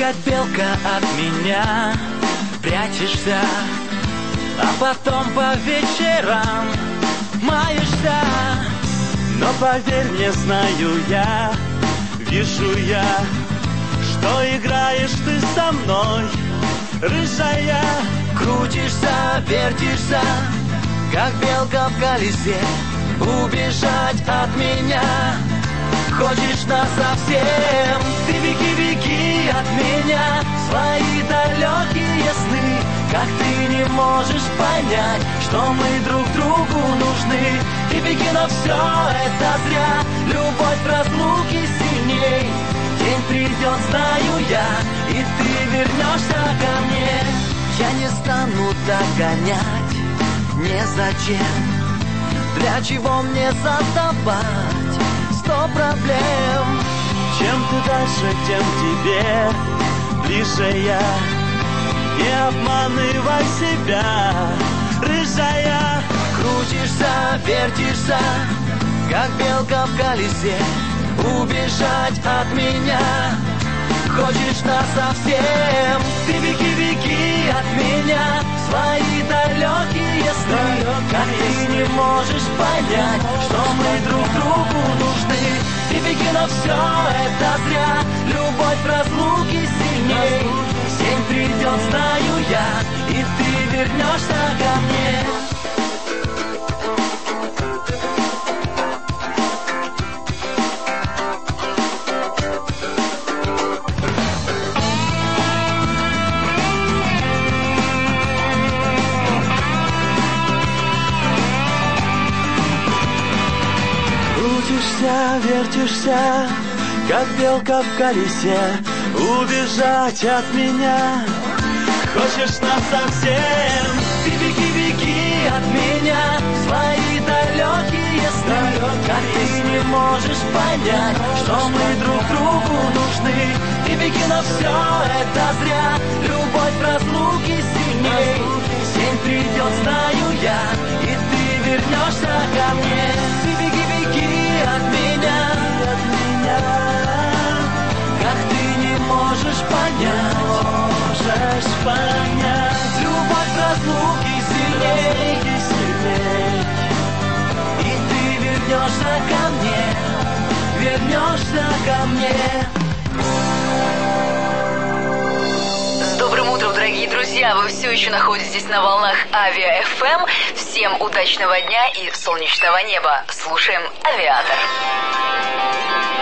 как белка от меня прячешься, а потом по вечерам маешься. Но поверь мне, знаю я, вижу я, что играешь ты со мной, рыжая. Крутишься, вертишься, как белка в колесе, убежать от меня хочешь насовсем. Ты беги, беги от меня, свои далекие сны. Как ты не можешь понять, что мы друг другу нужны. Ты беги, но все это зря, любовь в разлуке сильней. День придет, знаю я, и ты вернешься ко мне. Я не стану догонять, незачем. Для чего мне создавать 100 проблем? Чем ты дальше, тем тебе ближе я. Не обманывай себя, рыжая. Крутишься, вертишься, как белка в колесе, убежать от меня хочешь насовсем. Ты беги, беги от меня, свои далекие сны. Как ты не можешь понять, что мы друг другу нужны. Ты беги, но все это зря, любовь в разлуке сильней. День придет, знаю я, и ты вернешься ко мне. Крутишься, вертишься, как белка в колесе, убежать от меня хочешь насовсем. Ты беги, беги от меня, свои далекие сны. Как ты не можешь понять, что мы друг другу нужны. Ты беги, но все это зря, любовь в разлуке сильней. День придет, знаю я, и ты вернешься ко мне. Ты беги, беги от меня, как ты не можешь понять, любовь в разлуке сильней, и ты вернешься ко мне, вернешься ко мне. С добрым утром, дорогие друзья! Вы все еще находитесь на волнах Авиа ФМ. Всем удачного дня и солнечного неба. Слушаем «Авиатор».